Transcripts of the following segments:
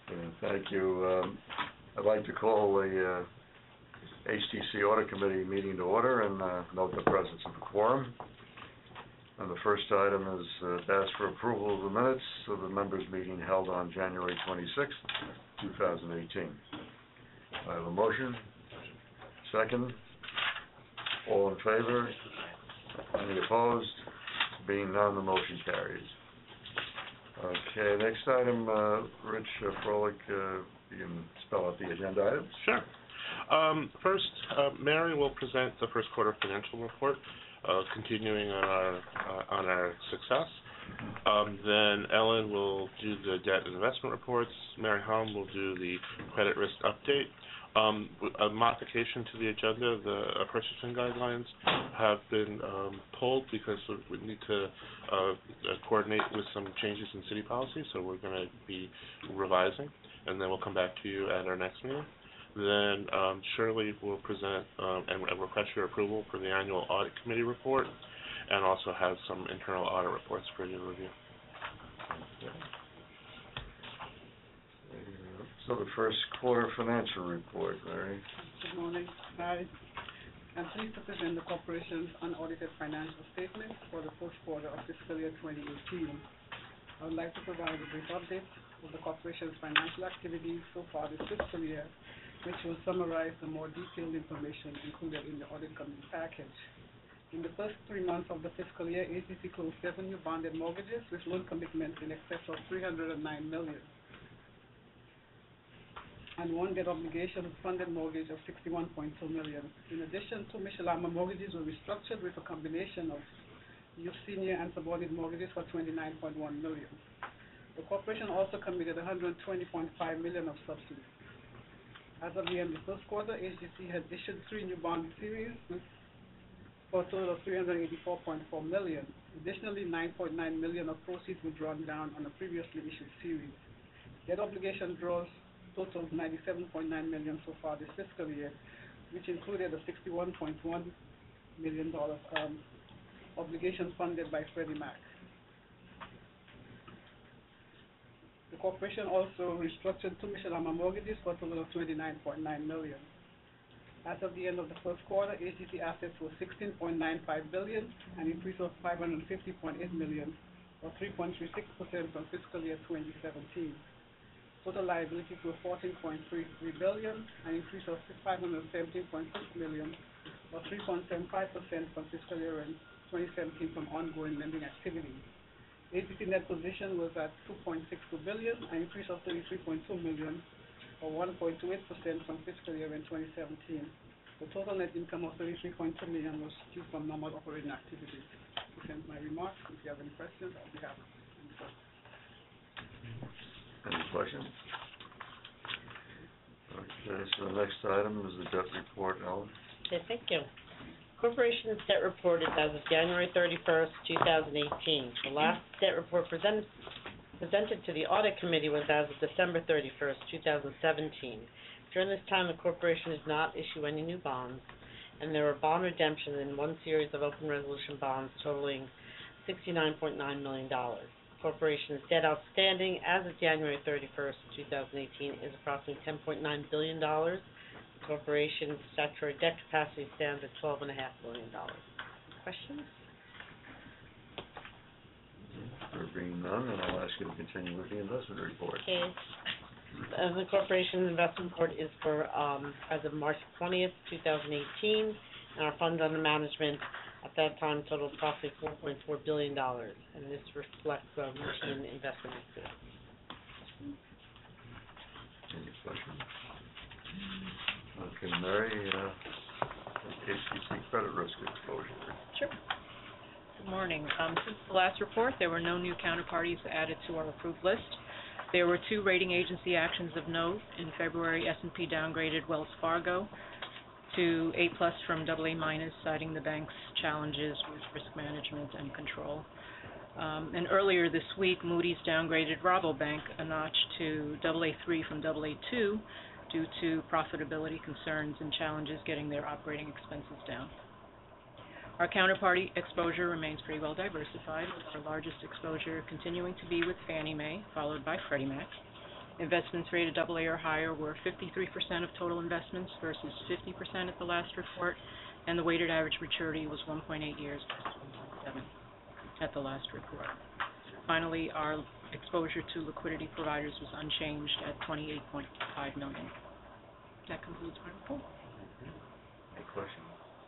Thank you. I'd like to call the HTC Audit Committee meeting to order and note the presence of a quorum. And the first item is to ask for approval of the minutes of the members' meeting held on January 26th, 2018. I have a motion. Second. All in favor? Any opposed? Being none, the motion carries. Okay, next item, Rich Froelich, you can spell out the agenda items. Sure. First, Mary will present the first quarter financial report, continuing on our success. Then Ellen will do the debt and investment reports. Mary Holm will do the credit risk update. A modification to the agenda, the purchasing guidelines have been pulled because we need to coordinate with some changes in city policy, so we're going to be revising, and then we'll come back to you at our next meeting. Then Shirley will present and request your approval for the annual audit committee report, and also have some internal audit reports for you to review. So the first quarter financial report, Mary. Good morning. Hi. I'm pleased to present the corporation's unaudited financial statement for the first quarter of fiscal year 2018. I would like to provide a brief update of the corporation's financial activities so far this fiscal year, which will summarize the more detailed information included in the audit committee package. In the first 3 months of the fiscal year, ACC closed 7 new bonded mortgages with loan commitments in excess of $309 million. And 1 debt obligation funded mortgage of $61.2 million. In addition, 2 Mishawama mortgages were restructured with a combination of new senior and subordinate mortgages for $29.1 million. The corporation also committed $120.5 million of subsidies. As of the end of the first quarter, HGC has issued 3 new bond series for a total of $384.4 million. Additionally, $9.9 million of proceeds were drawn down on a previously issued series. Debt obligation draws totaled $97.9 million so far this fiscal year, which included a $61.1 million obligation funded by Freddie Mac. The corporation also restructured 2 Mishawama mortgages for a total of $29.9 million. As of the end of the first quarter, HGC assets were $16.95 billion, an increase of $550.8 million, or 3.36% from fiscal year 2017. Total liabilities were $14.33 billion, an increase of $517.6 million, or 3.75% from fiscal year 2017 from ongoing lending activity. HGC net position was at $2.62 billion, an increase of $33.2 million, or 1.28% from fiscal year 2017. The total net income of $33.2 million was due from normal operating activities. This ends my remarks. If you have any questions, I'll be happy to answer. Any questions? Okay, so the next item is the debt report, Ellen. Okay, thank you. Corporation's debt report is as of January 31st, 2018. The last debt report presented to the audit committee was as of December 31st, 2017. During this time, the corporation did not issue any new bonds, and there were bond redemptions in 1 series of open resolution bonds totaling $69.9 million. Corporation's debt outstanding as of January 31st, 2018 is approximately $10.9 billion. The corporation's statutory debt capacity stands at $12.5 billion. Questions? There being none, and I'll ask you to continue with the investment report. Okay. The corporation's investment report is for as of March 20th, 2018, and our funds under management at that time totaled approximately $4.4 billion, and this reflects routine investment activity. Any questions? Okay, Mary, HTC credit risk exposure. Sure. Good morning. Since the last report, there were no new counterparties added to our approved list. There were 2 rating agency actions of note. In February, S&P downgraded Wells Fargo to A+ from AA-, citing the bank's challenges with risk management and control. And earlier this week, Moody's downgraded Rabobank a notch to AA3 from AA2 due to profitability concerns and challenges getting their operating expenses down. Our counterparty exposure remains pretty well diversified, with our largest exposure continuing to be with Fannie Mae, followed by Freddie Mac. Investments rated AA or higher were 53% of total investments versus 50% at the last report, and the weighted average maturity was 1.8 years versus 1.7 at the last report. Finally, our exposure to liquidity providers was unchanged at $28.5 million. That concludes my report. Any questions?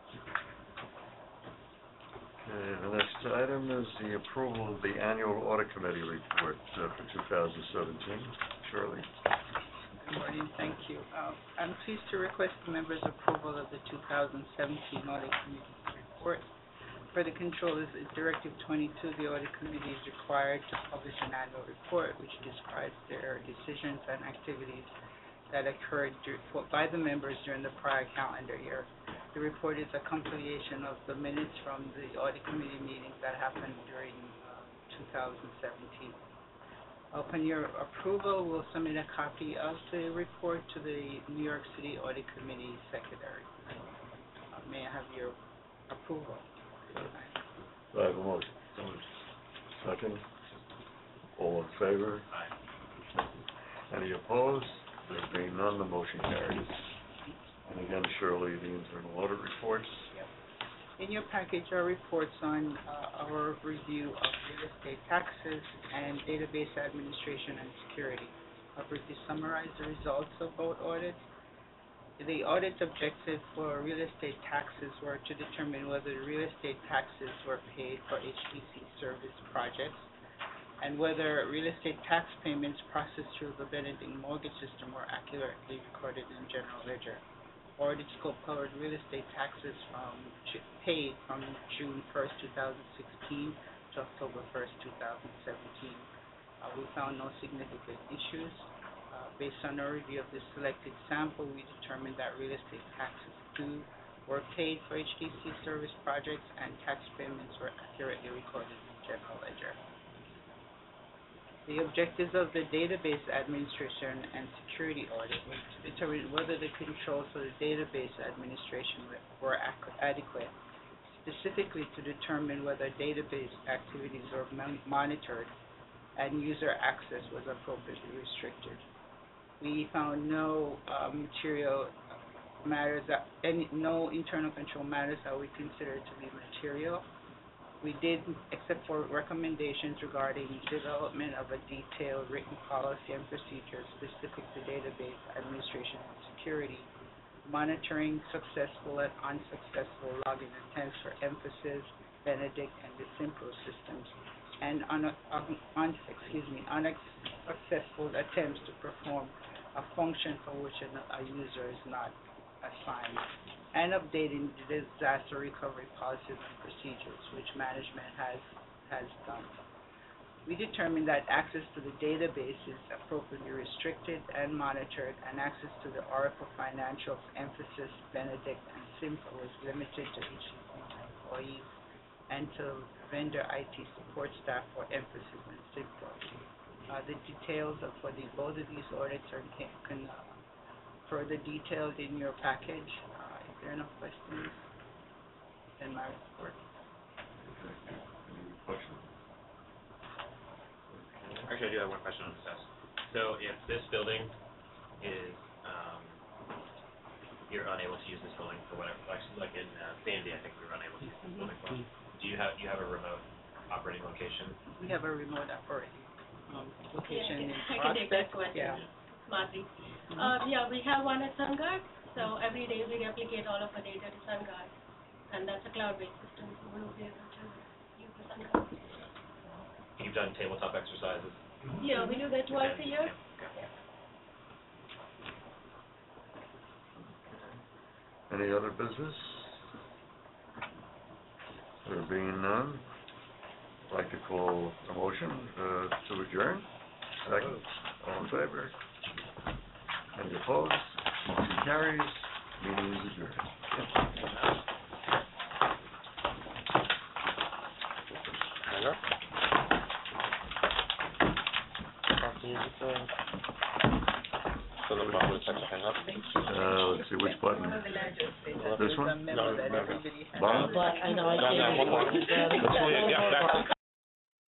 Okay, the next item is the approval of the annual audit committee report for 2017. Shirley? Good morning, thank you. I'm pleased to request the members' approval of the 2017 audit committee report. For the controllers, Directive 22, the audit committee is required to publish an annual report which describes their decisions and activities that occurred by the members during the prior calendar year. The report is a compilation of the minutes from the audit committee meetings that happened during 2017. Upon your approval, we'll submit a copy of the report to the New York City Audit Committee Secretary. May I have your approval? Do I have a motion? Second? All in favor? Aye. Any opposed? There being none, the motion carries. And again, Shirley, the internal audit reports. In your package are reports on our review of real estate taxes and database administration and security. I'll briefly summarize the results of both audits. The audit objective for real estate taxes were to determine whether the real estate taxes were paid for HDC service projects and whether real estate tax payments processed through the Benedict mortgage system were accurately recorded in general ledger. Audit scope covered real estate taxes paid from June 1st, 2016 to October 1st, 2017. We found no significant issues. Based on our review of this selected sample, we determined that real estate taxes were paid for HDC service projects and tax payments were accurately recorded in general ledger. The objectives of the database administration and security audit were to determine whether the controls for the database administration were adequate, specifically to determine whether database activities were monitored and user access was appropriately restricted. We found no no internal control matters that we considered to be material. We did, except for recommendations regarding development of a detailed written policy and procedure specific to database administration and security, monitoring successful and unsuccessful login attempts for Emphasis, Benedict, and the Simpro systems, and unsuccessful attempts to perform a function for which a user is not assigned, and updating the disaster recovery policies and procedures, which management has done. We determined that access to the database is appropriately restricted and monitored, and access to the Oracle Financials, Emphasis, Benedict, and Simpro was limited to employees and to vendor IT support staff for Emphasis and Simpro. The details for both of these audits are further detailed in your package. If there are no questions, then my report. Any questions? Actually, I do have one question on this house. So if this building is, you're unable to use this building for whatever, like in Sandy, I think we were unable to use this building for. Do you have a remote operating location? We have a remote operating location in I can take that Prospect. question smartly. Yeah, we have one at SunGuard, so every day we replicate all of our data to SunGuard, and that's a cloud-based system, so we will be able to use the SunGuard. You've done tabletop exercises? Yeah, we do that twice a year. Any other business? There being none, I'd like to call a motion to adjourn. Second. All in favor? Any opposed? Motion carries. Meeting is adjourned. Hang up. So the button is to hang up. Let's see, which button? This one? Remember that No, everybody has. Bottom? I know, I No, gave one more. you. Yeah, back.